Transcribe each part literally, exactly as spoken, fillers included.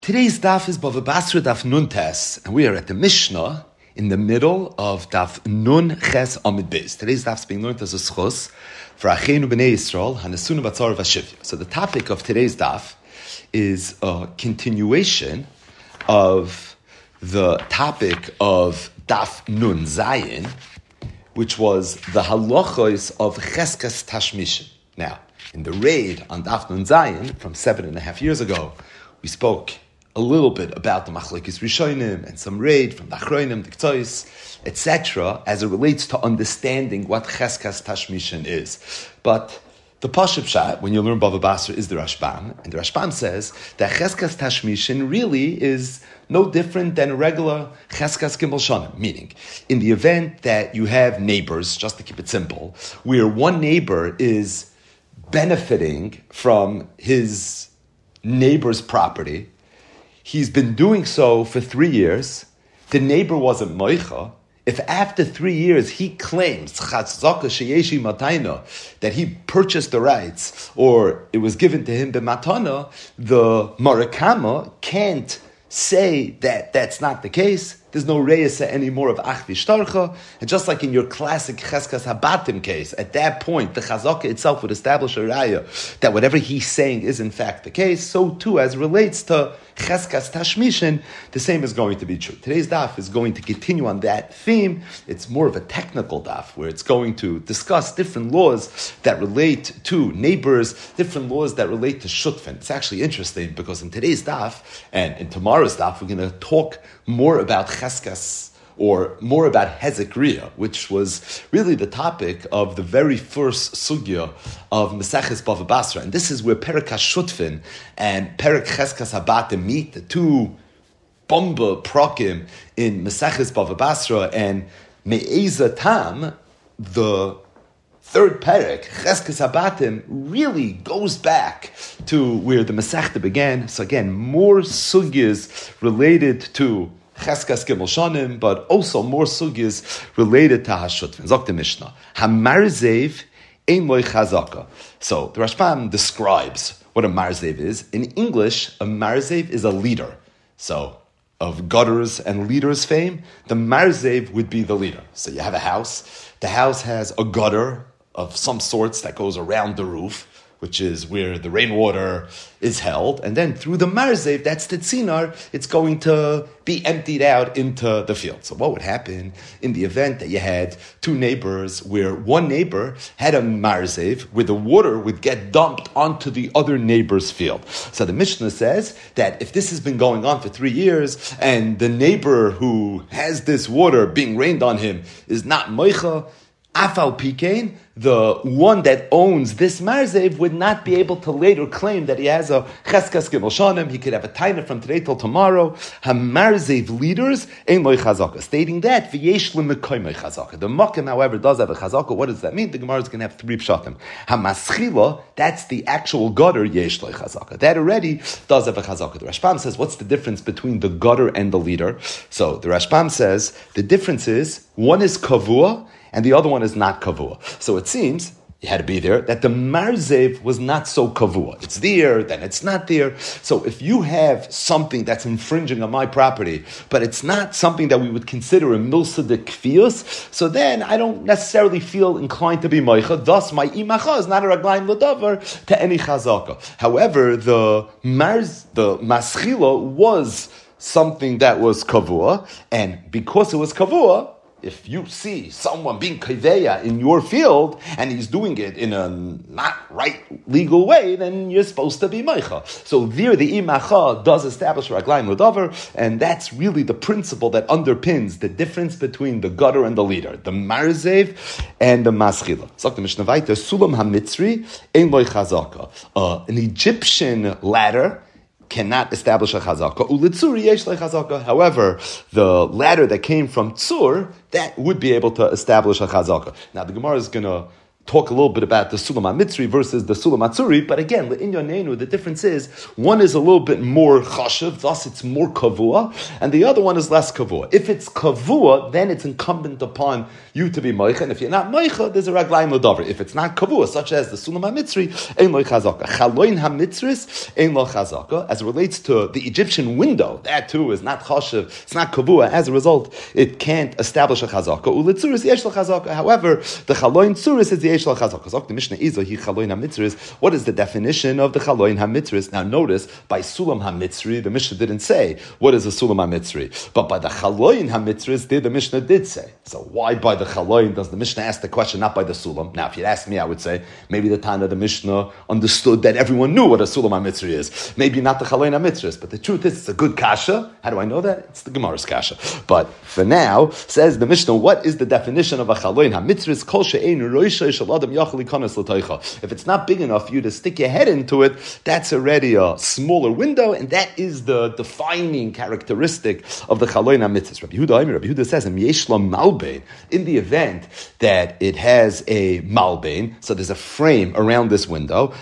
Today's daf is Bava Basra daf Nun Tes, and we are at the Mishnah in the middle of daf Nun Ches Amid Beis. Today's daf is being learned as a schos for Achenu B'nei Yisrael Hanasunu Batzar Vashivya. So the topic of today's daf is a continuation of the topic of daf Nun Zayin, which was the halachos of Cheskas Tashmishin. Now, in the raid on daf Nun Zayin from seven and a half years ago, we spoke a little bit about the Machlekes Rishonim and some raid from the Achronim, the K'tois, et cetera, as it relates to understanding what Cheskas Tashmishin is. But the Pashup Pshat, when you learn Bava Basra, is the Rashbam, and the Rashbam says that Cheskas Tashmishin really is no different than a regular Cheskas Gimel Shanim, meaning in the event that you have neighbors, just to keep it simple, where one neighbor is benefiting from his neighbor's property. He's been doing so for three years. The neighbor wasn't moicha. If after three years he claims chatzaka sheyeshi matayna, that he purchased the rights or it was given to him b'matana, the marakama can't say that that's not the case. There's no reyesa anymore of ach v'shtarcha. And just like in your classic cheskas habatim case, at that point, the chazaka itself would establish a raya that whatever he's saying is in fact the case. So too, as relates to cheskas tashmishin, the same is going to be true. Today's daf is going to continue on that theme. It's more of a technical daf, where it's going to discuss different laws that relate to neighbors, different laws that relate to shutfin. It's actually interesting because in today's daf and in tomorrow's daf, we're going to talk more about cheskas, or more about hezekriya, which was really the topic of the very first sugya of Maseches Bava Basra. And this is where Perek HaShutfin and Perek Cheskas Habatim meet, the two bomba prokim in Maseches Bava Basra, and Me'eza Tam, the third Perek, Cheskas Habatim, really goes back to where the Masechta began. So again, more sugyas related to Cheskas Gimel Shanim, but also more sugyas related to Hashutfin. Zok the Mishnah. Hamarzev ein loy chazaka. So the Rashbam describes what a marzev is. In English, a marzev is a leader. So of gutters and leaders fame, the marzev would be the leader. So you have a house. The house has a gutter of some sorts that goes around the roof, which is where the rainwater is held. And then through the marzev, that's the tzinar, it's going to be emptied out into the field. So what would happen in the event that you had two neighbors where one neighbor had a marzev where the water would get dumped onto the other neighbor's field? So the Mishnah says that if this has been going on for three years and the neighbor who has this water being rained on him is not moicha, Afal Pikein, the one that owns this marzev would not be able to later claim that he has a cheskas gimel shanim. He could have a taina from today till tomorrow. Ha-marzev leaders ein loy chazaka, stating that v'yesh l'mekoymei chazaka. The makim, however, does have a chazaka. What does that mean? The Gemara is going to have three pshatim. Ha-maschila, that's the actual gutter, yesh loy chazaka. That already does have a chazaka. The Rashbam says, what's the difference between the gutter and the leader? So the Rashbam says the difference is one is kavua and the other one is not kavua. So it seems, you had to be there, that the marzev was not so kavua. It's there, then it's not there. So if you have something that's infringing on my property, but it's not something that we would consider a milsa de kfiyus, so then I don't necessarily feel inclined to be moicha. Thus, my imacha is not a raglayim l'davar to any chazaka. However, the marz, the maschila was something that was kavua, and because it was kavua, if you see someone being kaveya in your field and he's doing it in a not right legal way, then you're supposed to be meicha. So there, the imacha does establish raglayim l'davar, and that's really the principle that underpins the difference between the gutter and the leader, the marzev and the maschila. So the Mishnah Vayta, sulam hamitzri ein loy chazaka. Uh, an Egyptian ladder cannot establish a chazaka. Ulitzuri yesh le chazaka. However, the ladder that came from Tzur, that would be able to establish a chazaka. Now, the Gemara is going to talk a little bit about the Sulam HaMitzri versus the Sulam HaTzuri, but again, in Yonenu, the difference is, one is a little bit more chashiv, thus it's more kavua, and the other one is less kavua. If it's kavua, then it's incumbent upon you to be moicha, and if you're not moicha, there's a raglayim l'davar. If it's not kavua, such as the Sulam HaMitzri, ein lo chazaka. Chaloin HaMitzris, ein lo chazaka. As it relates to the Egyptian window, that too is not chashiv, it's not kavua. As a result, it can't establish a chazaka. Uletzuris yesh lo chazaka. However, the chaloin tzuris is the yesh lo chazaka. The Mishnah is he chaloin HaMitzris. What is the definition of the chaloin HaMitzris? Now notice, by Sulam HaMitzri, the Mishnah didn't say what is a Sulam HaMitzri, but by the chaloin HaMitzris, the Mishnah did say. So why by the chaloin does the Mishnah ask the question, not by the Sulam? Now, if you'd ask me, I would say maybe the Tana of the Mishnah understood that everyone knew what a Sulam HaMitzri is. Maybe not the chaloin HaMitzris, but the truth is, it's a good kasha. How do I know that? It's the Gemara's kasha. But for now, says the Mishnah, what is the definition of a chaloin HaMitzris? Kol she'ein roisha shel adam yachal ikanas l'toicha. If it's not big enough for you to stick your head into it, that's already a smaller window, and that is the defining characteristic of the chaloin HaMitzris. Rabbi Yehuda, Rabbi Yehuda says, Yesh la malbein, in the event that it has a malbein, so there's a frame around this window,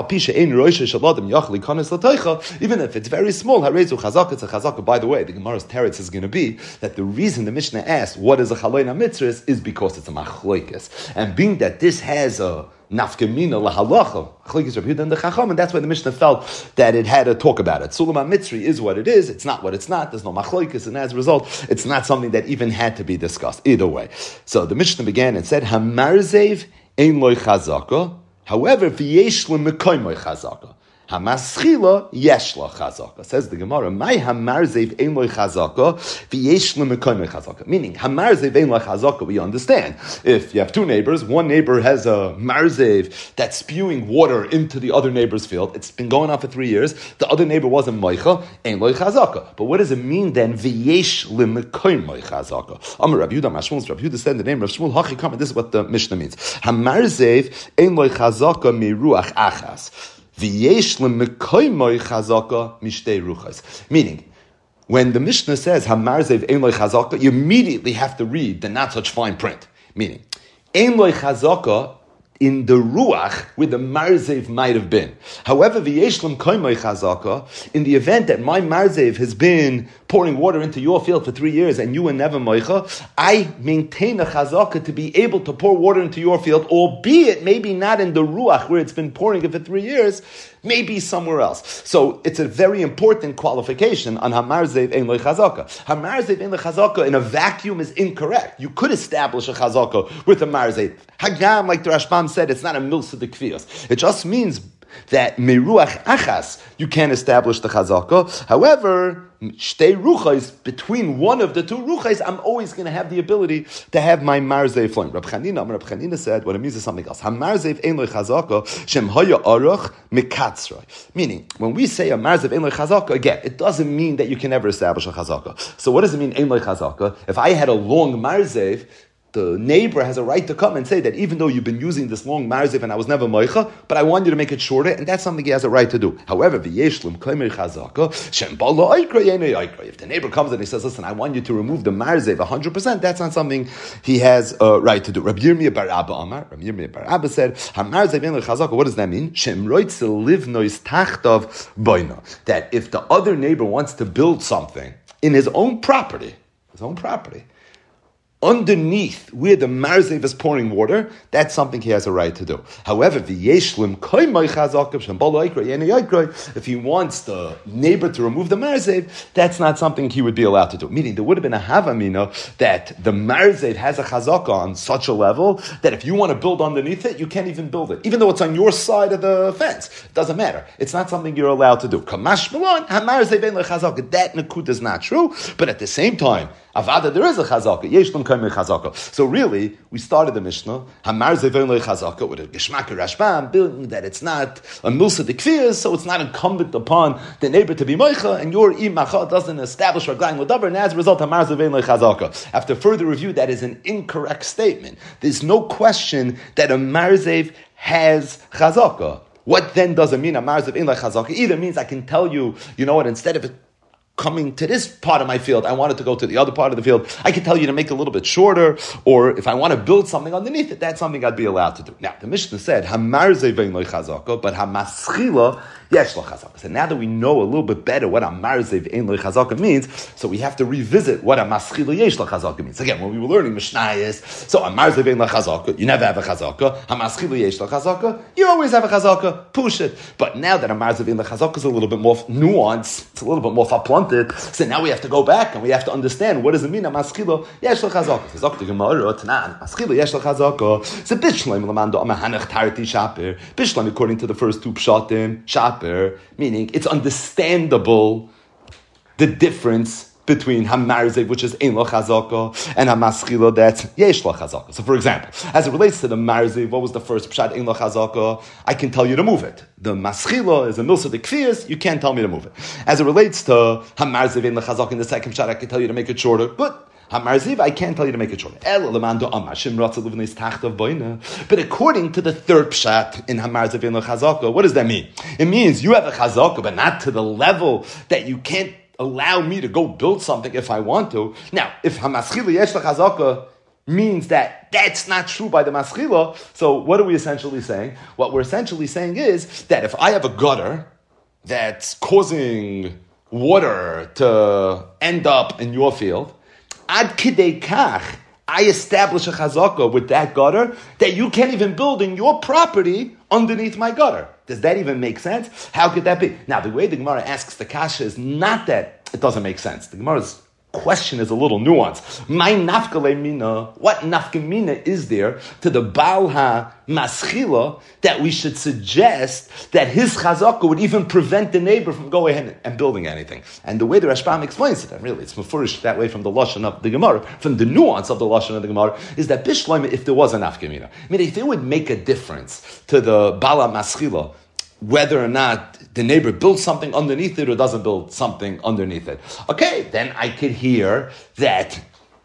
even if it's very small, harezu chazaka, it's a chazaka. By the way, the Gemara's teretz is going to be that the reason the Mishnah asked what is a chaloin HaMitzris is because it's a machloikis, and being that this has a nafkamina lahalacha, chlekes Rabbi Yehuda and the Chacham, and that's why the Mishnah felt that it had to talk about it. Sulam HaMitzri is what it is; it's not what it's not. There's no machlokes, and as a result, it's not something that even had to be discussed. Either way, so the Mishnah began and said, "Hamarzev ein loy chazaka." However, v'yesh lemekoy moy chazaka. Hamaschila yeshla chazaka. Says the Gemara, my hamarzev ein loy chazaka v'yesh lemekoy moy chazaka. Meaning, hamarzev ein loy chazaka, we understand. If you have two neighbors, one neighbor has a marzev that's spewing water into the other neighbor's field. It's been going on for three years. The other neighbor wasn't moicha, ein loy chazaka. But what does it mean then? V'yesh lemekoy moy chazaka. Amar Rabbi Yehuda, Mashmul, Rabbi Yehuda said the name of Shmuel Hachi Kama. This is what the Mishnah means. Hamarzev ein loy chazaka miruach achas. V'yesh lemekoy moy chazaka mishtei ruchas. Meaning, when the Mishnah says hamarzev ein loy chazaka, you immediately have to read the not such fine print. Meaning, ein loy chazaka in the ruach where the marzev might have been. However, v'yesh lemekoy moy chazaka, in the event that my marzev has been pouring water into your field for three years and you were never moicha, I maintain a chazaka to be able to pour water into your field, albeit maybe not in the ruach where it's been pouring it for three years, maybe somewhere else. So it's a very important qualification on hamarzev ein loy chazaka. Hamarzev ein loy chazaka in a vacuum is incorrect. You could establish a chazaka with a marzev. Hagam, like the Rashbam said, it's not a milsa de kvios. It just means that miruach achas, you can't establish the chazaka. However, shtei ruchais, between one of the two ruchais, I'm always going to have the ability to have my marzev flowing. Rab Chanina, Rab Chanina said, what it means is something else. Hamarzev ein loy chazaka, shem haya aruch mikatzroi. Meaning, when we say a marzev ein loy chazaka, again, it doesn't mean that you can never establish a chazaka. So what does it mean ein loy chazaka? If I had a long marzev, the neighbor has a right to come and say that even though you've been using this long marzev and I was never moicha, but I want you to make it shorter, and that's something he has a right to do. However, v'yeshlim komer chazaka shem bala oikra yene oikra. If the neighbor comes and he says, "Listen, I want you to remove the marzev one hundred percent," that's not something he has a right to do. Rabbi Yirmiyah bar Abba Amar, Rabbi Yirmiyah bar Abba said, "Hamarzev ein chazaka." What does that mean? Shem roitze livnois tachtav boina. That if the other neighbor wants to build something in his own property, his own property, underneath where the marzev is pouring water, that's something he has a right to do. However, if he wants the neighbor to remove the marzev, that's not something he would be allowed to do. Meaning, there would have been a havamina that the marzev has a chazaka on such a level that if you want to build underneath it, you can't even build it. Even though it's on your side of the fence. It doesn't matter. It's not something you're allowed to do. Kamash Malon, that nakud is not true, but at the same time, avada, there is a chazaka. Yeshlum kaimei chazaka. So really, we started the Mishnah, hamarzev ein loy chazaka, with a geshmak Rashbam, building that it's not a milsa de kfiyas, so it's not incumbent upon the neighbor to be moicha, and your imacha doesn't establish raglayim l'davar, and as a result, hamarzev ein loy chazaka. After further review, that is an incorrect statement. There's no question that a marzev has chazaka. What then does it mean, a marzev ein loy chazaka? Either means I can tell you, you know what, instead of it coming to this part of my field, I want it to go to the other part of the field, I can tell you to make it a little bit shorter, or if I want to build something underneath it, that's something I'd be allowed to do. Now, the Mishnah said, Hamarze vein lo chazaka, but hamaschila yesh lo chazaka. So now that we know a little bit better what hamarze vein lo chazaka means, so we have to revisit what hamaschila yesh lo chazaka means. Again, when we were learning Mishnayos, so hamarze vein lo chazaka, you never have a chazaka. Hamaschila yesh lo chazaka, you always have a chazaka. Push it. But now that hamarze vein lo chazaka is a little bit more nuanced, it's a little bit more faplanted, so now we have to go back and we have to understand what does it mean hamaschila yesh lo chazaka. So Zok the Gemara, Tanan, hamaschila yesh lo chazaka. So bishleim lamando amahanach tarti shaper. Bishleim according to the first two pshatim shaper, meaning it's understandable the difference between hamarze, which is ein lo chazaka, and hamaschila, that's yesh lo chazaka. So, for example, as it relates to the marze, what was the first pshat ein lo chazaka? I can tell you to move it. The maschila is a milsa de kfiyas, you can't tell me to move it. As it relates to hamarze ein lo chazaka in the second pshat, I can tell you to make it shorter, but Hamarziv, I can't tell you to make it shorter. But according to the third pshat in Hamarziv in the Chazaka, what does that mean? It means you have a Chazaka, but not to the level that you can't allow me to go build something if I want to. Now, if Hamaschila Yesh Chazaka means that that's not true by the Maschila, so what are we essentially saying? What we're essentially saying is that if I have a gutter that's causing water to end up in your field, Ad kidei kach, I establish a chazaka with that gutter that you can't even build in your property underneath my gutter. Does that even make sense? How could that be? Now, the way the Gemara asks the kasha is not that it doesn't make sense. The Gemara's question is a little nuanced. My nafkale mina, what nafka mina is there to the Baal ha-maschila that we should suggest that his chazaka would even prevent the neighbor from going ahead and building anything? And the way the Rashbam explains it, and really it's mafurish that way from the Lashon of the Gemara, from the nuance of the Lashon of the Gemara, is that bishloim, if there was a nafka mina, I mean, if it would make a difference to the Baal ha-maschila, whether or not the neighbor builds something underneath it or doesn't build something underneath it. Okay, then I could hear that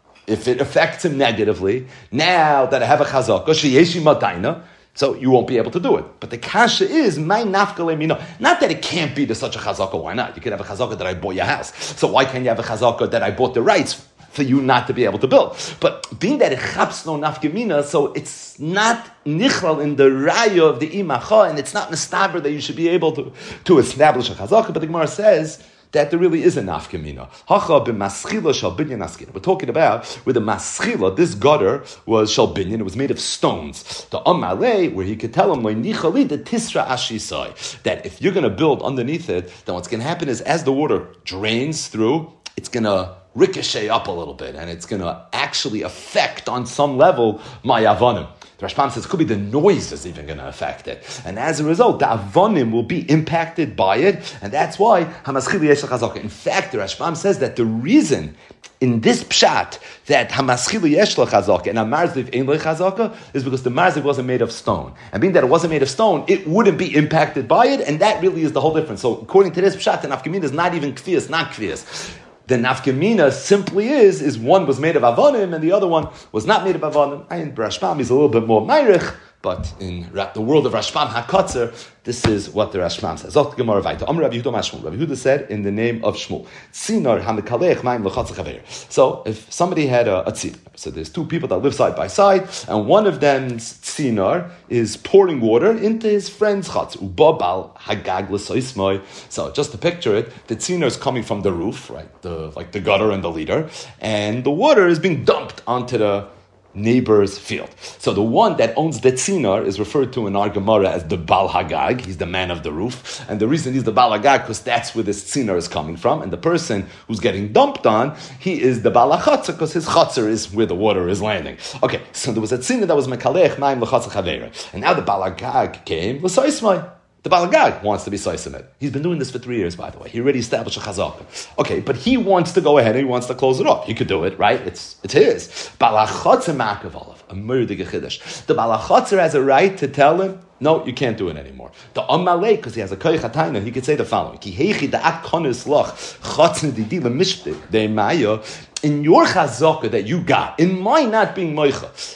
if it affects him negatively, now that I have a chazaka, sheyeshi mataina, so you won't be able to do it. But the kasha is, my nafkale mina, not that it can't be to such a chazaka, why not? You could have a chazaka that I bought your house. So why can't you have a chazaka that I bought the rights for you not to be able to build? But being that it chaps no nafkamina, so it's not nichlal in the raya of the imacha, and it's not mistaber that you should be able to, to establish a chazaka. But the Gemara says that there really is a nafkamina. Hacha b'maschila shal binyan askina. We're talking about with the maschila, this gutter was shal binyan, it was made of stones. The amalei, where he could tell him, nichali the tisra ashisai, that if you're going to build underneath it, then what's going to happen is as the water drains through, it's going to ricochet up a little bit, and it's going to actually affect on some level my avonim. The Rashbam says it could be the noise is even going to affect it, and as a result, the avonim will be impacted by it, and that's why hamaschil yesh chazaka. In fact, the Rashbam says that the reason in this pshat that hamaschil yesh chazaka and hamarziv ein lo chazaka is because the marziv wasn't made of stone, and being that it wasn't made of stone, it wouldn't be impacted by it, and that really is the whole difference. So, according to this pshat, the nafkamina is not even kfiyas, not kfiyas. The nafkamina simply is, is one was made of avonim and the other one was not made of avonim. And Rashbam is a little bit more meirich, but in the world of Rashbam HaKatzer, this is what the Rashbam says. Zok Gemara Vayta. Amar Rabbi Yehuda Mashmul. Rabbi Yehuda said in the name of Shmuel, Tzinar hamikalech mayim l'chatz chaver. So if somebody had a, a tzin, so there's two people that live side by side, and one of them's tzinar is pouring water into his friend's chatz. Ubabal hagag l'soismoi. So just to picture it, the tzinar is coming from the roof, right? The like the gutter and the leader, and the water is being dumped onto the neighbor's field. So the one that owns the tzinar is referred to in our Gemara as the Bal Hagag. He's the man of the roof. And the reason he's the Bal Hagag because that's where this tzinar is coming from. And the person who's getting dumped on, he is the Bal HaChatzer because his Chatzer is where the water is landing. Okay, so there was a tzinar that was Mekalech Maim L'Chatzer Chaveira. And now the Bal Hagag came, L'Soismai. The Balagag wants to be Soisimid. He's been doing this for three years, by the way. He already established a chazaka. Okay, but he wants to go ahead and he wants to close it off. He could do it, right? It's it's his. Balachotzer makav a murdig chiddush. The balachotzer has a right to tell him, no, you can't do it anymore. The Amalei, because he has a koich hatayna, he could say the following: Ki heichi da'at konis loch chotzen didi lemishpik de'maya. In your chazaka that you got, in my not being moicha,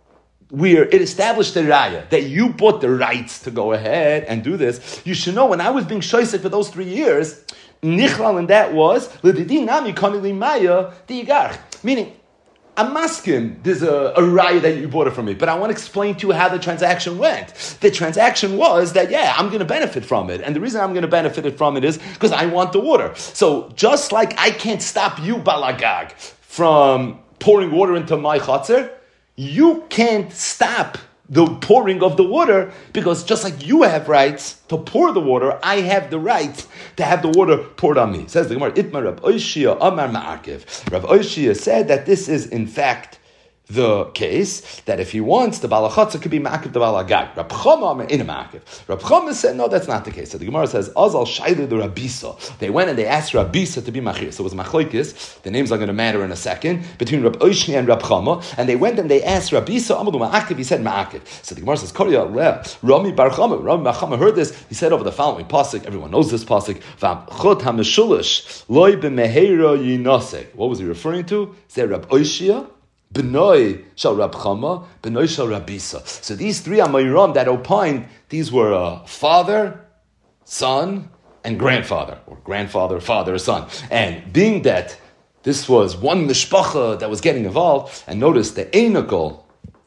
where it established the raya, that you bought the rights to go ahead and do this, you should know when I was being shoisek for those three years, Nichlal, and that was L'didin Nami Kani Limaya Digarch. Meaning, I'm asking, there's a, a raya that you bought it from me, but I want to explain to you how the transaction went. The transaction was that, yeah, I'm going to benefit from it. And the reason I'm going to benefit it from it is because I want the water. So just like I can't stop you, Balagag, from pouring water into my chatzar, you can't stop the pouring of the water, because just like you have rights to pour the water, I have the right to have the water poured on me. Says the Gemara, Itmar Rav Oishia Amar Ma'akev. Rav Oishia said that this is in fact the case, that if he wants, the Balachatza could be Ma'akev the Balagag. Rab Chama in a Ma'akev. Rab Chama said, no, that's not the case. So the Gemara says, Azal Shailu the Rabisa. They went and they asked Rabisa to be Machir. So it was Machlokes. The names are going to matter in a second, between Rab Oishni and Rab Chama. And they went and they asked Rabisa, Amalu Ma'akev, he said Ma'akev. So the Gemara says, Korya Le, Rami Bar Chama. Rami Bar Chama heard this. He said over the following pasuk, everyone knows this pasuk, V'amchot ha'meshulish, loy b'meheira yinosek. What was he referring to? Said Rab Oishia, B'noi shal Rab Chama, B'noi shal Rabisa. So these three Amayram that opined, these were uh, father, son, and grandfather, or grandfather, father, son. And being that this was one mishpacha that was getting involved, and notice the Einakol,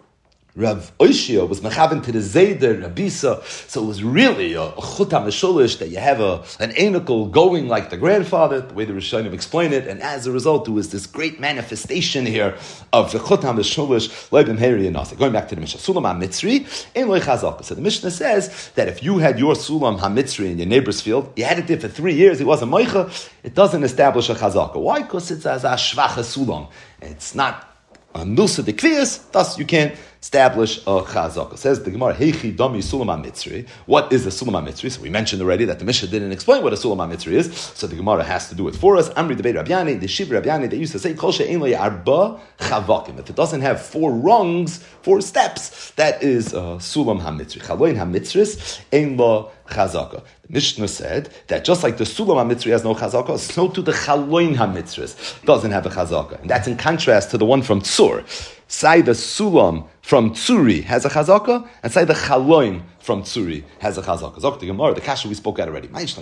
Rav Oishia was mechaven to the Zayder, Rabisa, so it was really a chut ha-meshulish that you have a, an anacle going like the grandfather, the way the Rishonim explain it, and as a result, there was this great manifestation here of the chut ha-meshulish, leibim heri and nasa. Going back to the Mishnah, Sulam ha-mitzri, ein loy chazaka. So the Mishnah says that if you had your Sulam ha-mitzri in your neighbor's field, you had it there for three years, he wasn't moicha, it doesn't establish a chazaka. Why? Because it's as a shvacha Sulam. It's not a milsa de kviyas, thus you can't establish a chazaka. Says the Gemara, Heichi dami sulam ha-mitzri. What is the sulam ha-mitzri? So we mentioned already that the Mishnah didn't explain what a sulam ha-mitzri is, so the Gemara has to do it for us. Amri debei Rabyani, the Shiv Rabyani, they used to say, Kol she'ein lo arba chavakim. If it doesn't have four rungs, four steps, that is a sulam ha-mitzri. Chaloin ha-mitzris, ein lo chazaka. The Mishnah said that just like the sulam ha-mitzri has no chazaka, so too the chaloin ha-mitzris doesn't have a chazaka. And that's in contrast to the one from Tzur. Say the sulam from Tzuri has a chazaka, and say the chaloin from Tzuri has a chazaka. Zok the Gemara, the kasha we spoke at already. Why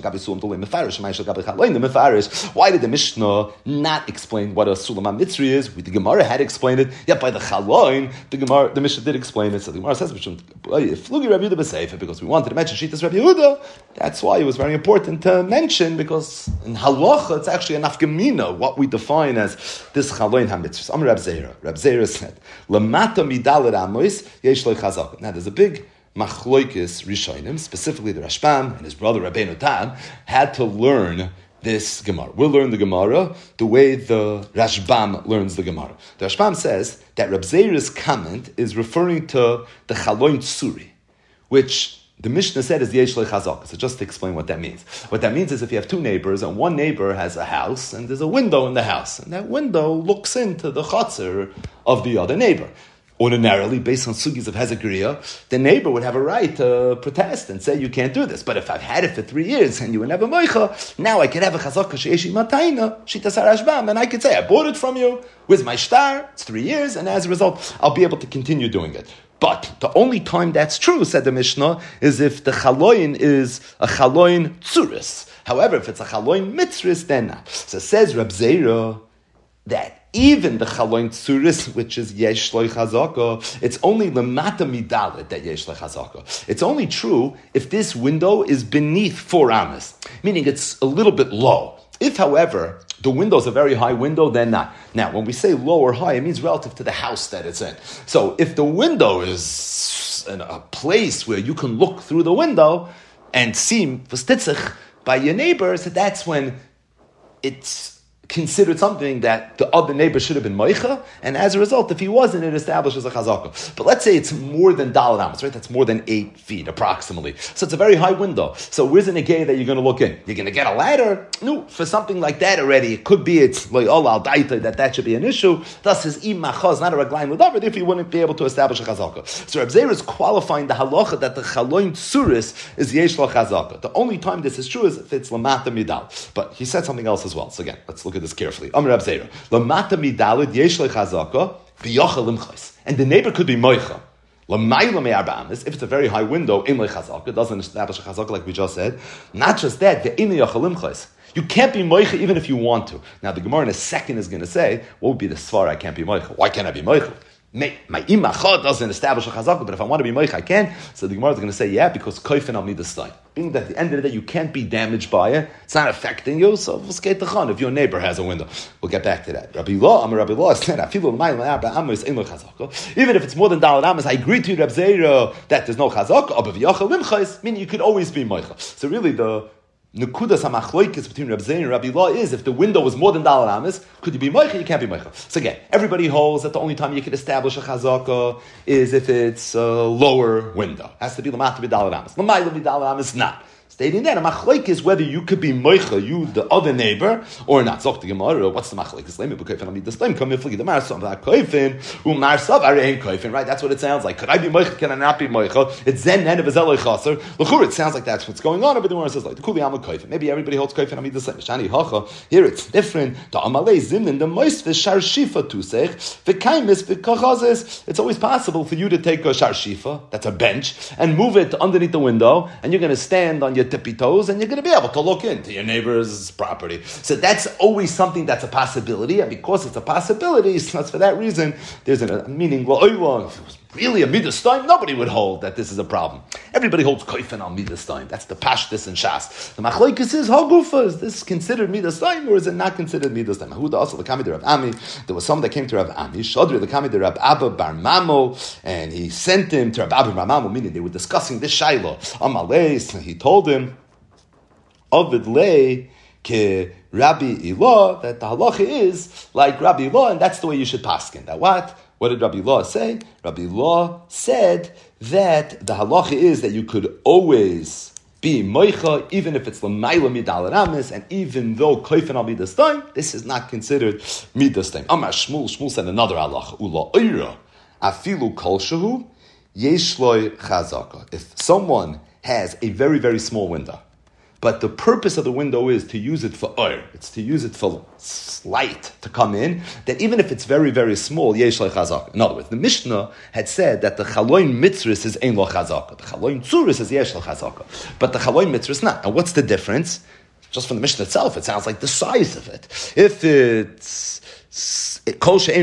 did the Mishnah not explain what a sulam ha-mitzri is? The Gemara had explained it. Yet by the chaloin, the Gemara, the Mishnah did explain it. So the Gemara says, "Flugi Rabbi Yehuda b'seifa," because we wanted to mention Shitas Rabbi Yehuda. That's why it was very important to mention, because in halacha it's actually a nafkamina what we define as this chaloin ha-mitzri. Amar Rab Zera. Rab Zera said, "Lamata midalad amois yesh lo chazaka." Now there's a big machloikis rishonim, specifically the Rashbam and his brother Rabbeinu Tam had to learn this Gemara. We'll learn the Gemara the way the Rashbam learns the Gemara. The Rashbam says that Rab Zera's comment is referring to the chaloin tsuri, which the Mishnah said is yesh lo chazaka. So just to explain what that means. What that means is if you have two neighbors and one neighbor has a house and there's a window in the house, and that window looks into the chatzar of the other neighbor. Ordinarily, based on sugis of Hezekriya, the neighbor would have a right to protest and say, you can't do this. But if I've had it for three years and you were never moicha, now I can have a chazaka she'eshi matayna, shitas harashbam, and I could say, I bought it from you with my shtar, it's three years, and as a result, I'll be able to continue doing it. But the only time that's true, said the Mishnah, is if the chaloin is a chaloin tzuris. However, if it's a chaloin mitzris, then not. So says Rab Zera that even the chaloin tzuris, which is yesh lo chazaka, it's only lemata midalet that yesh lo chazaka. It's only true if this window is beneath four amas, meaning it's a little bit low. If, however, the window is a very high window, then not. Now, when we say low or high, it means relative to the house that it's in. So if the window is in a place where you can look through the window and see v'stitzich by your neighbors, that's when it's considered something that the other neighbor should have been moicha, and as a result, if he wasn't, it establishes a chazaka. But let's say it's more than daled amos, right? That's more than eight feet, approximately. So it's a very high window. So where's the negay that you're going to look in? You're going to get a ladder? No, for something like that already, it could be it's like all al daita that that should be an issue. Thus, his im machaz, not a raglaim l'davar, if you wouldn't be able to establish a chazaka. So Reb Zera is qualifying the halacha that the chaloin tzuris is yesh lo chazaka. The only time this is true is if it's lamata midal. But he said something else as well. So again, let's look at this carefully. Amar Rab Zera, lamata midalid yesh lo chazaka v'yochel limchais, and the neighbor could be moicha. Lamayla me arba amis, if it's a very high window in le chazaka, it doesn't establish a chazaka like we just said. Not just that, the in yochel limchais. You can't be moicha even if you want to. Now the Gemara in a second is going to say, what would be the svar I can't be moicha? Why can't I be moicha? My imachot doesn't establish a chazaka, but if I want to be moich, I can. So the Gemara is going to say, yeah, because koifen al midas time. Meaning that at the end of the day, you can't be damaged by it. It's not affecting you. So we'll skate the chan if your neighbor has a window. We'll get back to that. Rabbi Law, I'm a Rabbi Law. Even if it's more than dalad amas, I agree to you, Reb Zeira, that there's no chazaka. Meaning you could always be moich. So really the Nekudas hamachloikis between Reb Zeira and Rabbi Law is if the window was more than dalad amas, could you be moicha? You can't be moicha. So again, everybody holds that the only time you can establish a chazaka is if it's a lower window. Has to be lamata b'dalad amas. L'mayla b'dalad amas not. Stating that a machlok is whether you could be moicha, you the other neighbor, or not. Zok the Gemara. What's the machlok? Is lame b'koifen amid the slime. Come ifligi the marsav koifen umarsav arein koifen. Right. That's what it sounds like. Could I be moicha? Can I not be moicha? It's zen and v'zeloi chaser. L'chur. It sounds like that's what's going on. But the Gemara says like the kuli amal koifen. Maybe everybody holds koifen amid the slime. Shani hacha. Here it's different. The amalei zimnin the moist v'shar shifa tusech v'kaimis v'kachazes. It's always possible for you to take a shar shifa, that's a bench, and move it underneath the window, and you're going to stand on your tippy toes, and you're going to be able to look into your neighbor's property. So that's always something that's a possibility, and because it's a possibility, so that's for that reason, there's a meaning, well, if it was really a midas time, nobody would hold that this is a problem. Everybody holds koifen al midas time. That's the pashtus and shas. The machlokes is hagufa. Is this considered midas time, or is it not considered midas time? Huda also the kami de Rav Ami. There was someone that came to Rav Ami. Shadri the kami de Rav Abba Bar Mamo, and he sent him to Rav Abba Bar Mamo. Meaning they were discussing this shaila. Amaleis. He told him, Ovid lei ke Rabbi Ilah, that the halacha is like Rabbi Ilah, and that's the way you should paskin. That what? What did Rabbi Law say? Rabbi Law said that the halacha is that you could always be moicha, even if it's l'mayla midal ramis, and even though koifen al midas time, this is not considered midas time. Amar Shmuel, Shmuel said another halacha, ula oira, afilu kol shehu, yesh loy chazaka. If someone has a very, very small window, but the purpose of the window is to use it for oir. It's to use it for light to come in. That even if it's very, very small, yesh lo chazaka. In other words, the Mishnah had said that the chaloin mitzris is ein lo chazaka. The chaloin tzuris is yesh lo chazaka. But the chaloin mitzris is not. And what's the difference? Just from the Mishnah itself, it sounds like the size of it. If it's that's a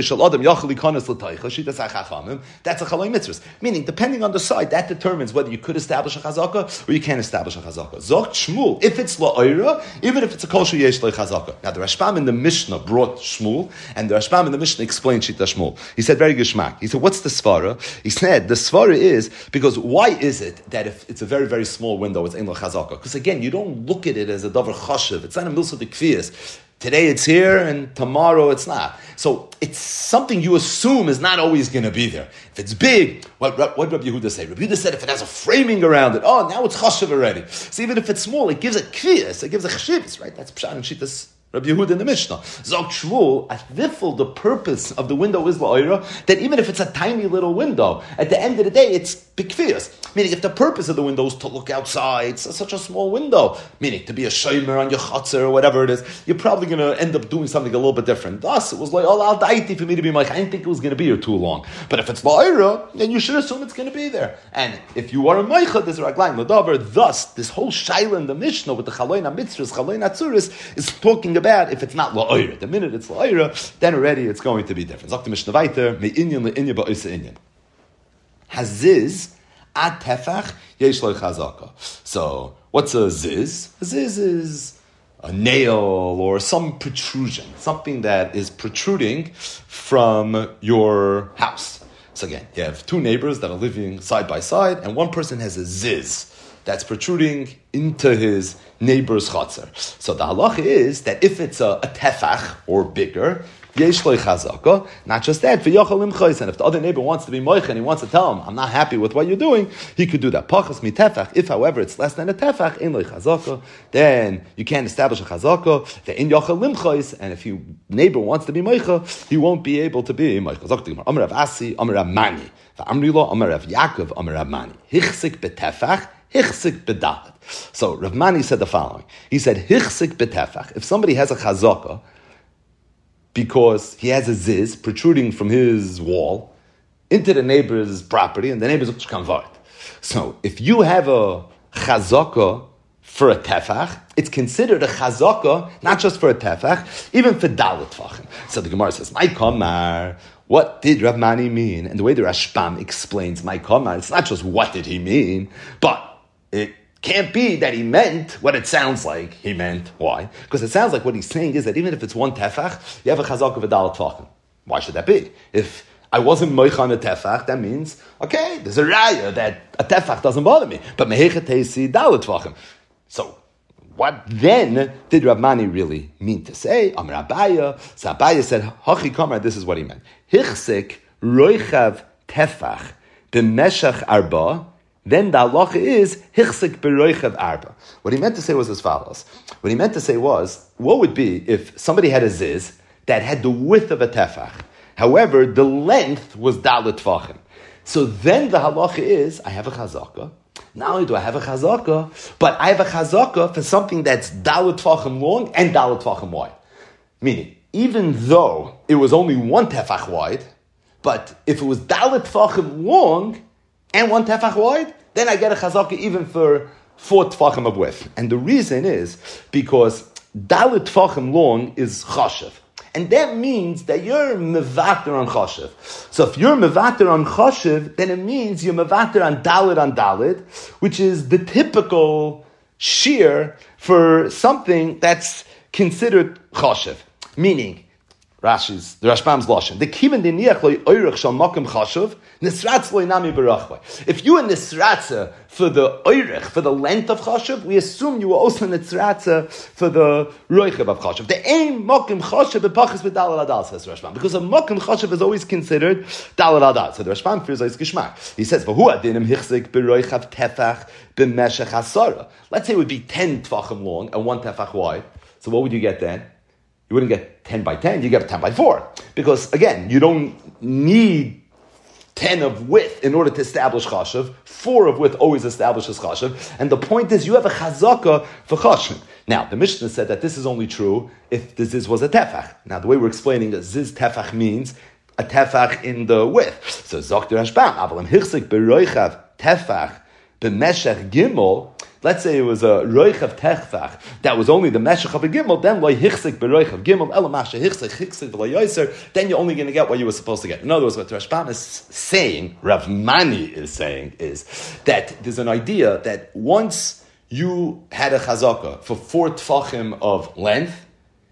chaloi mitzvahs. Meaning, depending on the side, that determines whether you could establish a chazaka or you can't establish a chazaka. Zok Shmuel, if it's la'oira, even if it's a kol sheyesh lo chazaka. Now, the Rashbam in the Mishnah brought Shmuel, and the Rashbam in the Mishnah explained Shita Shmuel. He said, very good shmak. He said, what's the svara? He said, the svara is, because why is it that if it's a very, very small window, it's ein lo chazaka? Because again, you don't look at it as a davar chashiv. It's not a milsa de kfiyas. Today it's here and tomorrow it's not. So it's something you assume is not always going to be there. If it's big, what what Rabbi Yehuda say? Rabbi Yehuda said if it has a framing around it, oh, now it's chashiv already. So even if it's small, it gives a kviyas, it gives a chashivas, right? That's pshat and shittas Rabbi Yehuda in the Mishnah. Zok Shmuel, at Vifel, the purpose of the window is la'oira, that even if it's a tiny little window, at the end of the day, it's bikfiyas. Meaning, if the purpose of the window is to look outside, it's such a small window, meaning to be a shomer on your chutzner or whatever it is, you're probably going to end up doing something a little bit different. Thus, it was like, oh, I'll daiti for me to be like, I didn't think it was going to be here too long. But if it's la'oira, then you should assume it's going to be there. And if you are a meicha, there's a raglayim l'davar. Thus, this whole shaila in the Mishnah with the chaloin ha-mitzvahs, chaloin ha-tzuris, is talking about if it's not la'oira. The minute it's la'oira, then already it's going to be different. Zok the Mishnah weiter, me'inyan le'inyan ba'oisa inyan. Haziz ad tefach yesh lo chazaka. So, what's a ziz? A ziz is a nail or some protrusion, something that is protruding from your house. So again, you have two neighbors that are living side by side, and one person has a ziz that's protruding into his neighbor's chatzar. So the halacha is that if it's a, a tefach or bigger, yesh lo chazaka. Not just that, v'yochal imchos. And if the other neighbor wants to be moich and he wants to tell him, I'm not happy with what you're doing, he could do that. Pachas mi tefach. If, however, it's less than a tefach, ein lo chazaka, then you can't establish a chazaka. Ve'in yochal imchos. And if your neighbor wants to be moicha, he won't be able to be moich. Amar Rav Asi, Amar Rav Mani, v'amri lo, Amar Rav Yaakov, Amar Rav Mani. Hichsik betefach, hichsik bedalet. So Rav Mani said the following. He said, hichsik betefach. If somebody has a chazaka, because he has a ziz protruding from his wall into the neighbor's property, and the neighbor's convert. So, if you have a chazaka for a tefach. It's considered a chazaka, not just for a tefach, even for dalet tvachim. So the Gemara says, "My kamar." What did Rav Mani mean? And the way the Rashbam explains my kamar, it's not just what did he mean, but it can't be that he meant what it sounds like he meant. Why? Because it sounds like what he's saying is that even if it's one tefach, you have a chazaka of a dalet tvachim. Why should that be? If I wasn't moich on a tefach, that means, okay, there's a raya that a tefach doesn't bother me. But mehechet heisi dalet tvachim. So, what then did Rav Mani really mean to say? Amar Abaya. So Abaya said, Hachi kamar, this is what he meant. Hichsik roichav tefach b'meshach arba. Then the halacha is hichsik b'roichav arba. What he meant to say was as follows. What he meant to say was, what would be if somebody had a ziz that had the width of a tefach, however, the length was dalet tvachim. So then the halacha is, I have a chazaka. Not only do I have a chazaka, but I have a chazaka for something that's dalet tvachim long and dalet tvachim wide. Meaning, even though it was only one tefach wide, but if it was dalet tvachim long and one tefach wide, then I get a chazaka even for four tefachim of width. And the reason is because dalet tvachim long is chashav. And that means that you're mevater on chashiv. So if you're mevater on chashiv, then it means you're mevater on dalit on dalit, which is the typical shear for something that's considered chashiv. Meaning, Rashi's, the Rashbam's lashon. The kiven deniach loy oirach shal makom chashiv, nisratz loy nami berachvay. If you are nisratza for the oirach, for the length of chashiv, we assume you were also nisratza for the roichav of chashiv. The aim makom chashiv bepachas b'dalad adal, says Rashbam, because a makom chashiv is always considered dalad adal. So the Rashbam fears his geschmack. He says, "V'hu adinim hichzik b'roichav tefach b'meshach hasara." Let's say it would be ten tefachim long and one tefach wide. So what would you get then? You wouldn't get ten by ten, you get ten by four. Because, again, you don't need ten of width in order to establish chashav. four of width always establishes chashav. And the point is, you have a chazaka for chashav. Now, the Mishnah said that this is only true if the ziz was a tefach. Now, the way we're explaining that ziz tefach means a tefach in the width. So, Zok der Rashbam, Avalim hichzik beroichav tefach b'meshech gimel. Let's say it was a roichav tefach that was only the meshach of a gimel, then loy hichsik beroichav gimel elamasha hichsik hichsik v'lo yoser. Then you're only going to get what you were supposed to get. In other words, what Rashbam is saying, Rav Mani is saying, is that there's an idea that once you had a chazaka for four tefachim of length,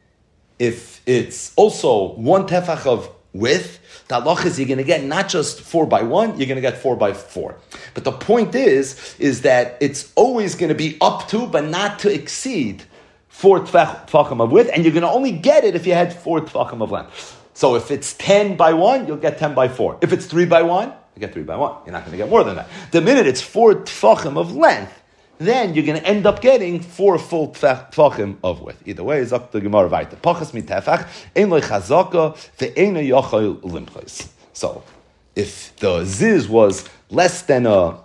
if it's also one tefach of width, the halach is you're going to get not just four by one, you're going to get four by four. But the point is, is that it's always going to be up to, but not to exceed four tefachim of width, and you're going to only get it if you had four tefachim of length. So if it's ten by one, you'll get ten by four. If it's three by one, you get three by one. You're not going to get more than that. The minute it's four tefachim of length, then you're going to end up getting four full tefachim of width. Either way, it's up to the Gemara Vayta. Pachas mi tefach, ein loy chazaka, ve'ein yochel limchos. So, if the ziz was less than a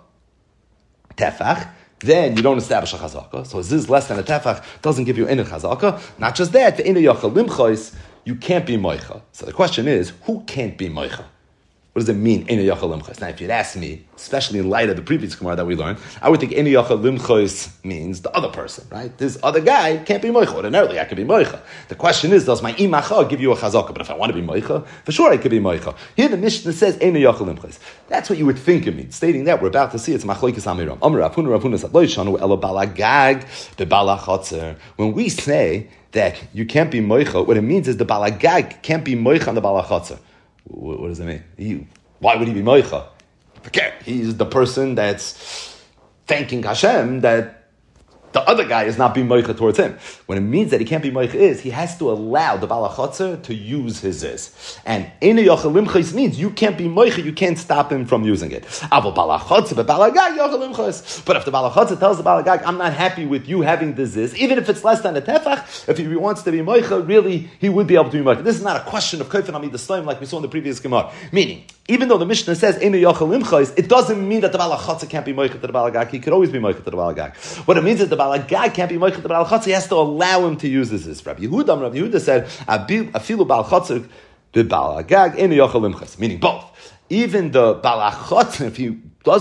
tefach, then you don't establish a chazaka. So, a ziz less than a tefach doesn't give you any chazaka. Not just that, ve'ein yochel limchos, you can't be moicha. So, the question is, who can't be moicha? What does it mean, Eina Yachal Limchos? Now, if you'd ask me, especially in light of the previous Gemara that we learned, I would think Eina Yachal Limchos means the other person, right? This other guy can't be Moicha. Ordinarily, I could be Moicha. The question is, does my Imacha give you a Chazaka? But if I want to be Moicha, for sure I could be Moicha. Here the Mishnah says Eina Yachal Limchos. That's what you would think it means. Stating that, we're about to see it's Machlokes Amiram. Amar Rav Huna Rav Huna said, Lo yishanu elo balagag bebalachotzer. When we say that you can't be Moicha, what it means is the balagag can't be Moicha on the balachotzer. What does it mean? He, why would he be moicha? Okay, he's the person that's thanking Hashem that the other guy is not being moicha towards him. When it means that he can't be moicha is, he has to allow the balachotzer to use his is. And Eina Yachal Limchos means you can't be moicha, you can't stop him from using it. But if the balachotzer tells the balagag, I'm not happy with you having this is, even if it's less than a tefach, if he wants to be moicha, really, he would be able to be moicha. This is not a question of kofen amid the like we saw in the previous Gemara. Meaning, even though the Mishnah says Eina Yachal Limchos, it doesn't mean that the balachotzer can't be moicha to the balagag. He could always be moicha to the balagag. What it means is the balagag can't be moicha to the balachotzer. He has to allow him to use this. Is Rabbi Yehuda. Rabbi Yehuda said, "Afilu balachotzer the balagag Eina Yachal Limchos," meaning both. Even the balachotzer, if he doesn't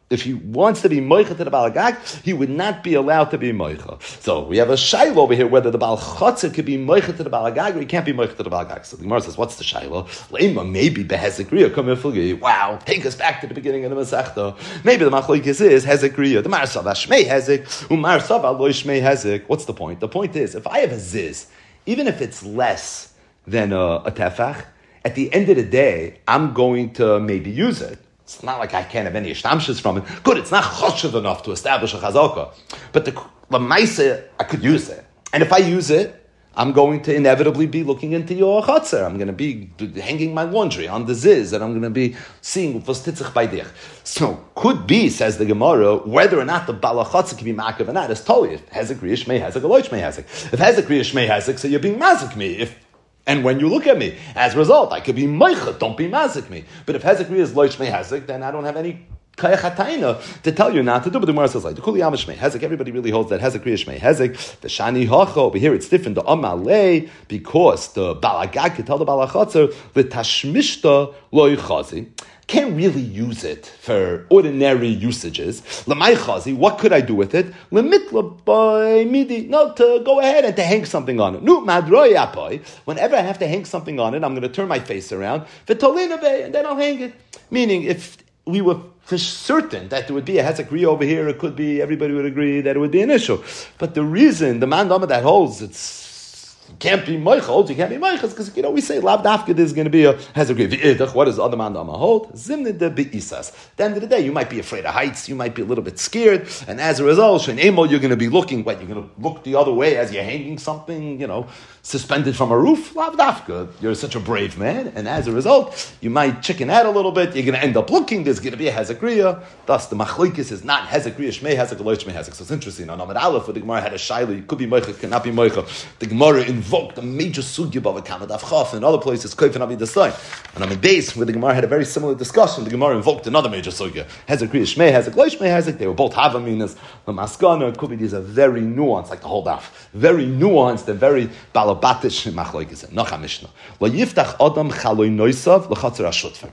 if he wants to be moicha to the balagag, he would not be allowed to be moicha. So we have a shaila over here whether the bal chotzer could be moicha to the balagag or he can't be moicha to the balagag. So the Gemara says, what's the shaila? Lema maybe behezekriya come here. Wow, take us back to the beginning of the Masechta. Maybe the machlokes is hezekriya. The Marsav shmei hezek, umarsav lo shmei hezek. What's the point? The point is, if I have a ziz, even if it's less than a, a tefach, at the end of the day, I'm going to maybe use it. It's not like I can't have any ishtamshas from it. Good, it's not choshev enough to establish a chazaka. But the lemaisa, I could use it. And if I use it, I'm going to inevitably be looking into your chotzer. I'm going to be hanging my laundry on the ziz, and I'm going to be seeing was titzich by dich. So, could be, says the Gemara, whether or not the bala chotzer can be makav or not, is totally. If hezek riya shmei hezek, or loy shmei hezek. If hezek riya shmei hezek, so you're being mazik me. If And when you look at me, as a result, I could be meicha, don't be mazik me. But if hezek is loy shmei hezek, then I don't have any kayachatayna to tell you not to do. But the Gemara says like the kuli yam shmei hezek. Everybody really holds that hezek riya shmei hezek. The shani hacha over here it's different. The amalei because the balagag can tell the balachotzer the tashmishta loy chazi. Can't really use it for ordinary usages. Lamai chazi, what could I do with it? Lemitla by midi, no, to go ahead and to hang something on it. Nu madroi apai. Whenever I have to hang something on it, I'm going to turn my face around, v'tolinave, and then I'll hang it. Meaning, if we were for certain that there would be a hezek riya over here, it could be, everybody would agree that it would be an issue. But the reason, the man that holds, it's can't be moichel, you can't be moichel, because, you know, we say, lav dafka, there's going to be a hezek riya. What does the other man hold? Zimne de be'isas. At the end of the day, you might be afraid of heights, you might be a little bit scared, and as a result, shen emo, you're going to be looking, what, you're going to look the other way as you're hanging something, you know, suspended from a roof? Lav dafka. You're such a brave man, and as a result, you might chicken out a little bit, you're going to end up looking, there's going to be a hezek riya. Thus, the machlokes is not hezek riya, shmei hezek, loy shmei hezek. So it's interesting. On Amud Aleph, the Gemara had a shaila, it could be moichel, cannot be moichel. The Gemara invoked a major sugya bava kamad avchaf in other places koif and abi desai. And on the base where the Gemara had a very similar discussion, the Gemara invoked another major sugya. Hezek kriya shmei hezek loy shmei hezek. They were both havaminas. The maskana could be these are very nuanced, like the whole daf, very nuanced and very balabatish machlokes. Noch Mishnah. Lo yiftach adam chaloy noisav lechatzer hashutfer.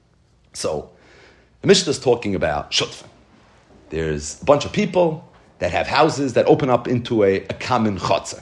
So the Mishnah is talking about shutfer. There's a bunch of people that have houses that open up into a, a common chotzer.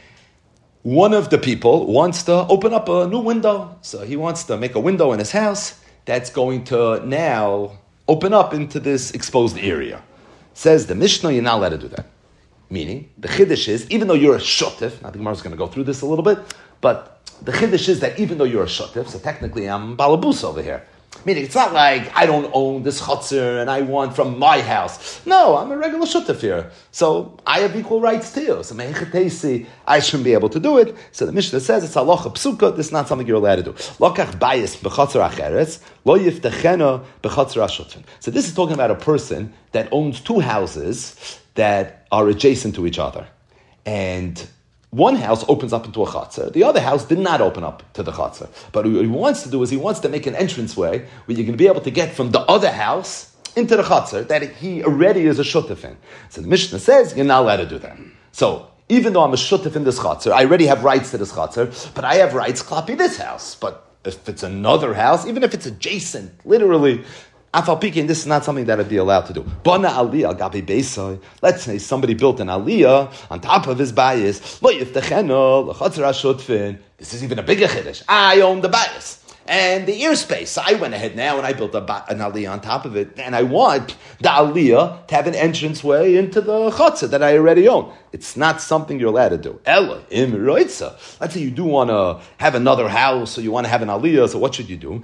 One of the people wants to open up a new window. So he wants to make a window in his house that's going to now open up into this exposed area. Says the Mishnah, you're not allowed to do that. Meaning, the chiddush is, even though you're a shotif, now the Gemara is going to go through this a little bit, but the chiddush is that even though you're a shotif, so technically I'm balabus over here. Meaning, it's not like I don't own this chutzner and I want from my house. No, I'm a regular shutaf here. So I have equal rights to you. So mechetesi, I shouldn't be able to do it. So the Mishnah says it's halacha psuka. This is not something you're allowed to do. Lokach bayis b'chatzar acheres, lo yiftachena b'chatzar ashutfen. So this is talking about a person that owns two houses that are adjacent to each other. And one house opens up into a chatzar. The other house did not open up to the chatzar. But what he wants to do is he wants to make an entranceway where you're going to be able to get from the other house into the chatzar that he already is a shutef in. So the Mishnah says you're not allowed to do that. So even though I'm a shutef in this chatzar, I already have rights to this chatzar, but I have rights klapi this house. But if it's another house, even if it's adjacent, literally, Afal Pikin, this is not something that I'd be allowed to do. Bana aliyah gabi beisai. Let's say somebody built an aliyah on top of his bayis. Lo yiftacheno l'chatzar hashutfin. This is even a bigger chiddush. I own the bayis and the airspace. So I went ahead now and I built a ba- an aliyah on top of it, and I want the aliyah to have an entranceway into the chatzar that I already own. It's not something you're allowed to do. Ella im roitza. Let's say you do want to have another house, or you want to have an aliyah. So what should you do?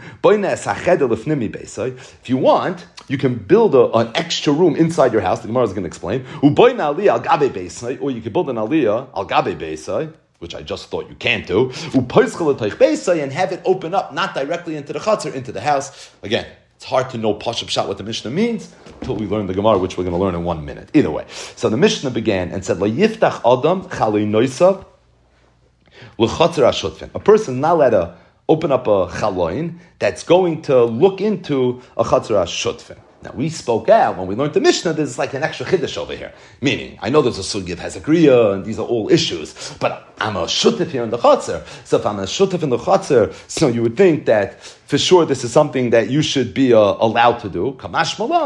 If you want, you can build a, an extra room inside your house. The Gemara is going to explain. Or you can build an aliyah al gabe beisai, which I just thought you can't do. And have it open up, not directly into the chatzar, into the house. Again, it's hard to know Pashup Shat what the Mishnah means until we learn the Gemara, which we're going to learn in one minute. Either way. So the Mishnah began and said, La yiftach adam chaloi noisav l'chatzar hashutfen. A person is not allowed to open up a chaloin that's going to look into a chatzar hashutfen. Now, we spoke out, when we learned the Mishnah, there's like an extra chiddush over here. Meaning, I know there's a sugi of hezekriya, and these are all issues, but I'm a shutef here in the chatzar. So if I'm a shutef in the chatzar, so you would think that, for sure, this is something that you should be uh, allowed to do. Kamash malan,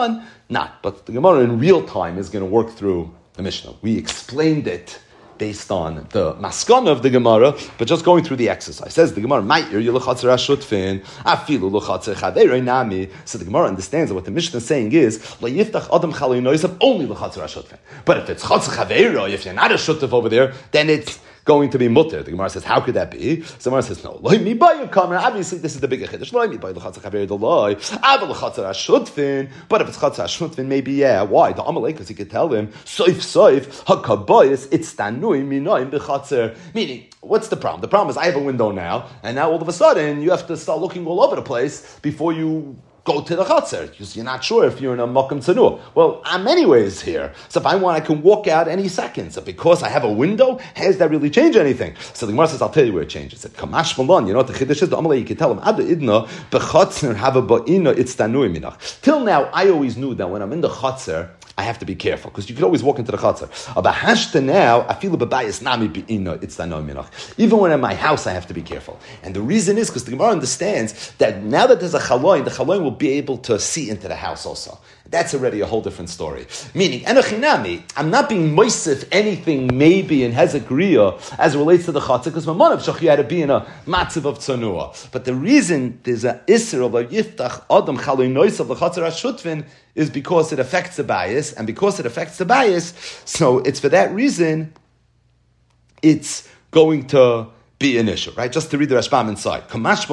not. But the Gemara in real time is going to work through the Mishnah. We explained it based on the maskana of the Gemara, but just going through the exercise. Says the Gemara, Ma'ir yulachatzer ashutfin, afilu luchatzer chaverei nami. So the Gemara understands that what the Mishnah is saying is, layiftach adam chalei noisav only luchatzer ashutfin. But if it's chatzer chaverei, if you're not a shutuf over there, then it's going to be mutter. The Gemara says, how could that be? So the Gemara says, no. Loi mi bayu kamer. Obviously, this is the bigger chiddush. Loi mi bayu l'chatzer chaverei d'loi. Aval l'chatzer ashutfin. But if it's chatzer ashutfin, maybe yeah. Why? The Amalek, because he could tell him, soif soif hakabayis it's tanui minoim b'chatzer. Meaning, what's the problem? The problem is I have a window now, and now all of a sudden you have to start looking all over the place before you go to the chatzar, because you're not sure if you're in a makom tzanua. Well, I'm anyways here. So if I want, I can walk out any second. So because I have a window, how does that really change anything? So the Gemara says, I'll tell you where it changes. It Kamash Malon, you know what the chiddush is? The Amalei, you can tell him, Ada idna, bechatzner hava ba'ina, it's tanui minach. Till now, I always knew that when I'm in the chatzar, I have to be careful, because you could always walk into the chatzar. But hashta now, I feel a babayis nami bi'ina, it's tanui minach. Even when I'm in my house, I have to be careful. And the reason is because the Gemara understands that now that there's a chaloin, the chaloin will be able to see into the house also. That's already a whole different story. Meaning, enochinami, I'm not being moisif anything maybe in Hezekriya as it relates to the chatzah, because Mamon of Shach, you had to be in a matziv of tzanua. But the reason there's a isser of a yiftach adam chaloi nois of the chatzar hashutvin is because it affects the bias, and because it affects the bias, so it's for that reason it's going to be an issue, right? Just to read the Rashbam inside.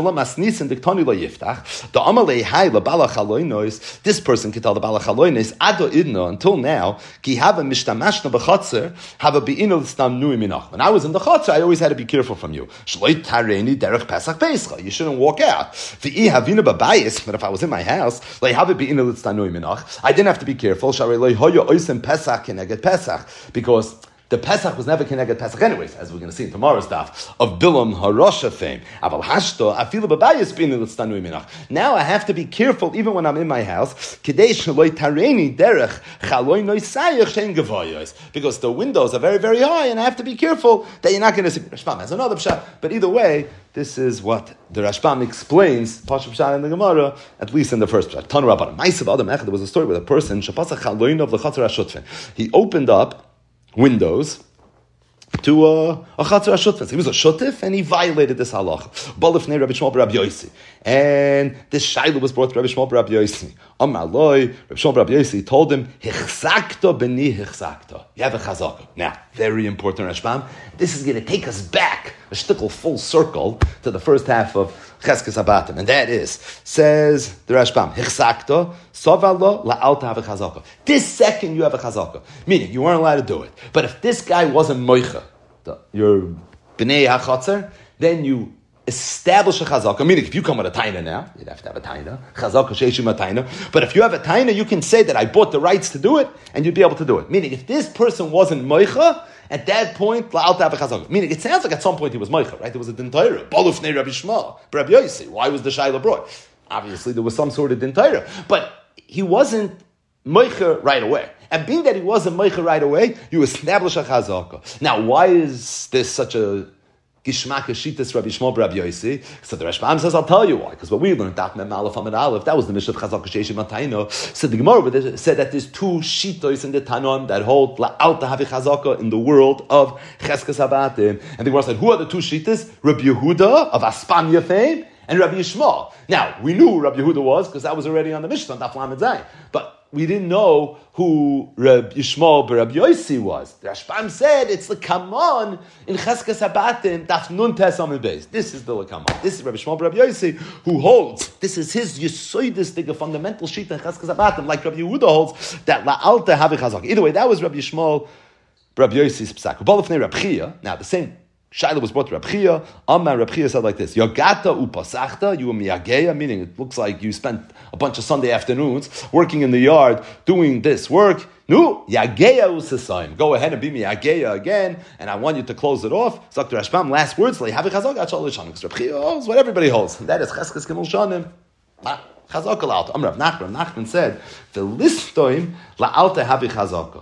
This person can tell the Bala Chaloinos, Ado Idna, until now, ki have a mishtamashna b'chatzer, have a be'inul stam nui minach. When I was in the chatzer, I always had to be careful from you. Shloi tareni derech pesach pescha. You shouldn't walk out. V'i havina b'bayis, but if I was in my house, like have a be'inul stam nui minach, I didn't have to be careful. Sharei loy hoyo oisem pesach keneged pesach, because the Pesach was never connected Pesach anyways, as we're going to see in tomorrow's daf, of Bilam Harosha fame. Now I have to be careful even when I'm in my house, because the windows are very, very high, and I have to be careful that you're not going to see. Rashbam has another pshat, but either way, this is what the Rashbam explains, Pashup Pshat in the Gemara, at least in the first pshat. There was a story with a person, he opened up windows to uh, a chatzar hashutfin. He was a shutif and he violated this halacha. Balifnei Rabbi Shmuel Rabbi Yossi, and this shayla was brought to Rabbi Shmuel Rabbi Yossi. Amar loy, Rabbi Shmuel Rabbi Yossi told him, "Hichzakta b'ni hichzakta." You have a chazaka. Now, very important, Rashbam. This is going to take us back a shtickle full circle to the first half of Cheskes Habatim, and that is, says the Rashbam, Hichzakta, Sovalo, La'alta have a chazaka. This second you have a chazaka, meaning you weren't allowed to do it. But if this guy wasn't moicha, your b'nei hachatzer, then you establish a chazaka. Meaning, if you come with a taina now, you'd have to have a taina. Chazaka sheishim a taina. But if you have a taina, you can say that I bought the rights to do it, and you'd be able to do it. Meaning, if this person wasn't moicha, at that point, la'al ta'ave chazaka. Meaning, it sounds like at some point he was moicha, right? There was a din Torah. Balufnei Rabbi Shmuel, Rabbi Yossi. Why was the shayla brought? Obviously, there was some sort of din Torah, but he wasn't moicha right away. And being that he wasn't moicha right away, you establish a chazaka. Now, why is this such a Gishmak Shitas Rabbi Shmuel Rabbi Yossi? So the Rashbam says, I'll tell you why. Because what we learned, Daf Mem Aleph Amid Aleph, that was the Mishnah of Chazaka Sheishim Matayno. So the Gemara said that there's two shitos in the Tanon that hold La'al Tahavi Chazaka in the world of Cheskes Habatim. And the Gemara said, who are the two shitas? Rabbi Yehuda of Aspania fame and Rabbi Yishmael. Now, we knew who Rabbi Yehuda was because that was already on the Mishnah, Daf Lamed Zayin. But we didn't know who Rabbi Yishmael but Rabbi Yossi was. The Rashbam said it's the Kamon in Cheskes Habatim, Daf Nun Tes Amud Beis. This is the Kamon. This is Rabbi Yishmael but Rabbi Yossi who holds. This is his Yisoidis, the fundamental sheet in Cheskes Habatim, like Rabbi Yehuda holds that La'alta Havi Chazak. Either way, that was Rabbi Yishmael, Rabbi Yossi's psak. Balafnei Rabbi Chia. Now the same Shaila was brought to Rabbi Chia. Amar Rabbi Chia said like this: Yogata upasachta, you were miyageya, meaning it looks like you spent a bunch of Sunday afternoons working in the yard doing this work. No, yageya usasayim. Go ahead and be miyageya again, and I want you to close it off. Zakter Rashbam, last words. Lehavi chazak achal lishanim. Because Rabbi Chia holds what everybody holds. That is cheskes kemul shanim. Chazaka la'alta. Amar Rav Nachman. Nachman said the listoim la'alta havi chazaka.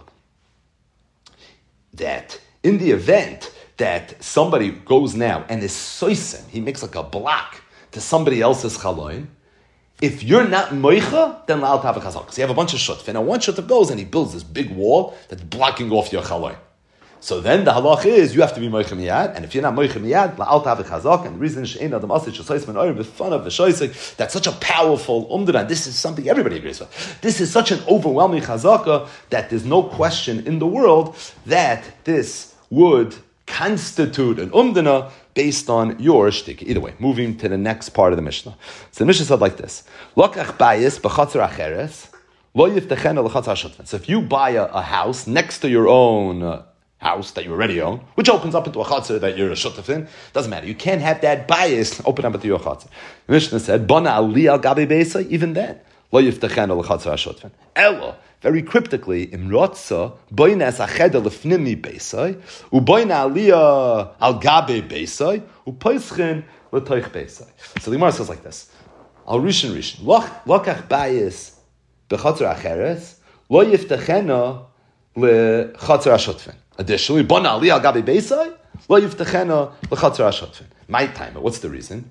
That in the event that somebody goes now and is soisen, he makes like a block to somebody else's chaloin, if you're not moicha, then la'al tav chazak. So you have a bunch of shutf, and one shutf goes and he builds this big wall that's blocking off your chaloi. So then the halach is you have to be moicha miyad, and if you're not moicha miyad, la'al tav chazak. And the reason she'ein adam asich shasayis min oyer b'fun of v'shoisik, that's such a powerful umdana. This is something everybody agrees with. This is such an overwhelming chazaka that there's no question in the world that this would constitute an umdana based on your shtik. Either way, moving to the next part of the Mishnah. So the Mishnah said like this: Lokach bayis b'chatzar acheres lo yiftechen l'chatzar shutfin. So if you buy a, a house next to your own uh, house that you already own, which opens up into a chatzar that you're a shutf in, doesn't matter. You can't have that bias open up into your chatzar. The Mishnah said, "Bana ali al gabi beisa." Even then, lo yiftechen l'chatzar shutfin. Elo. Very cryptically, imrotza boines acheder lefnimi beisai, uboina aliyah al gabe beisai, upoischin letoich beisai. So the Gemara says like this: Al rishon rishon lokach bayis bechatzer acheres lo yiftachena lechatzer ashotfen. Additionally, bona aliyah al gabe beisai lo yiftachena lechatzer ashotfen. My time. What's the reason?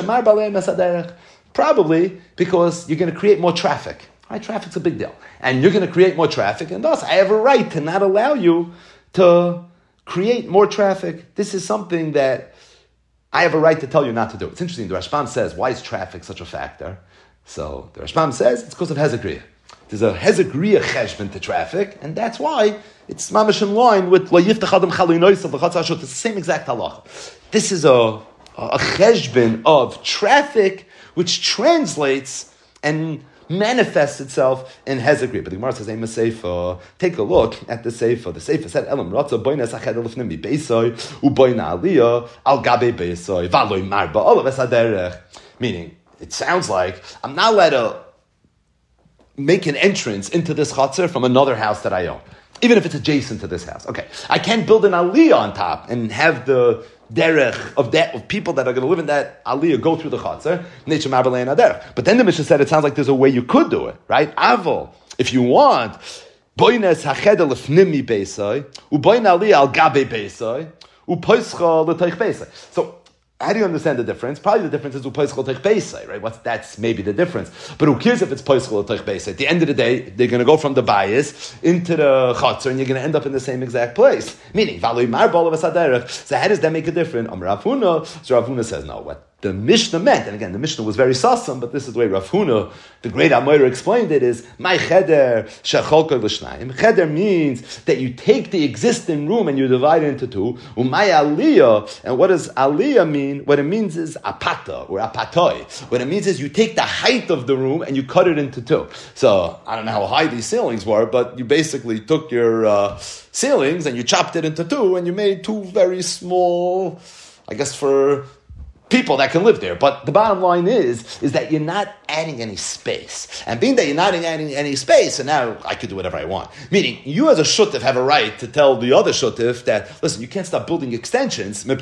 Probably because you're going to create more traffic. Right, traffic's a big deal. And you're going to create more traffic, and thus I have a right to not allow you to create more traffic. This is something that I have a right to tell you not to do. It's interesting, the Rashbam says, why is traffic such a factor? So the Rashbam says, it's because of Hezekriya. There's a Hezekriya cheshbon to traffic, and that's why it's mamash in line with Lo Yiftach Adam Chali Nois of the Chatzar Shut. It's the same exact halacha. This is a, a cheshbon of traffic, which translates and manifests itself in Hezekriya. But the Gemara says, "Ema Seifa." Take a look at the Seifa. The Seifa said, "Elam Ratza Boines Ached Elifnim Bi Beisoy Uboina Aliyah Al Gabe Beisoy Valoy Marba Olav Esaderech." Meaning, it sounds like I'm not allowed to make an entrance into this chatzar from another house that I own, even if it's adjacent to this house. Okay, I can't build an aliyah on top and have the derech of that of people that are going to live in that aliyah go through the chatzar. But then the Mishnah said it sounds like there's a way you could do it, right? Avol, if you want, boines hacheder lefnimi beisai, uboin aliyah al gabe beisai, upoischa l'teich beisai. So, how do you understand the difference? Probably the difference is upoischa l'teich beisai, right? What's that's maybe the difference. But who cares if it's poischa l'teich beisai? At the end of the day, they're going to go from the bias into the chatzar, and you're going to end up in the same exact place. Meaning, valoi mar bol of asaderech. So how does that make a difference? Am Rav Huna. So Rav Huna says, no, what the Mishnah meant, and again, the Mishnah was very sassam, but this is the way Rav Huna, the great Amoyer, explained it, is, my cheder shecholka l'shnayim. Cheder means that you take the existing room and you divide it into two. Umay aliyah, and what does aliyah mean? What it means is apata, or apatoi. What it means is you take the height of the room and you cut it into two. So, I don't know how high these ceilings were, but you basically took your uh, ceilings and you chopped it into two, and you made two very small, I guess for people that can live there. But the bottom line is, is that you're not adding any space. And being that you're not adding any space, and now I could do whatever I want. Meaning, you as a shutif have a right to tell the other shutif that, listen, you can't stop building extensions, but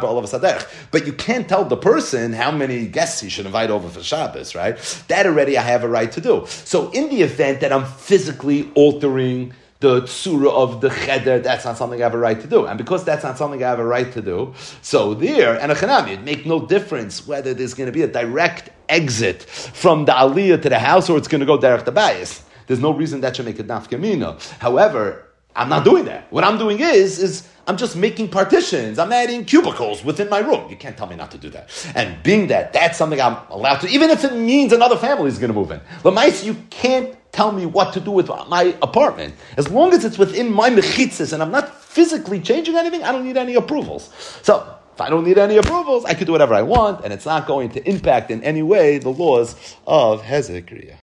you can't tell the person how many guests he should invite over for Shabbos, right? That already I have a right to do. So in the event that I'm physically altering the tsura of the cheder, that's not something I have a right to do. And because that's not something I have a right to do, so there, and a chanami, it make no difference whether there's going to be a direct exit from the aliyah to the house or it's going to go direct to bias. There's no reason that should make a nafka mina. However, I'm not doing that. What I'm doing is, is I'm just making partitions. I'm adding cubicles within my room. You can't tell me not to do that. And being that, that's something I'm allowed to, even if it means another family is going to move in. Lamais, you can't tell me what to do with my apartment. As long as it's within my mechitzas and I'm not physically changing anything, I don't need any approvals. So, if I don't need any approvals, I can do whatever I want, and it's not going to impact in any way the laws of Hezekriya.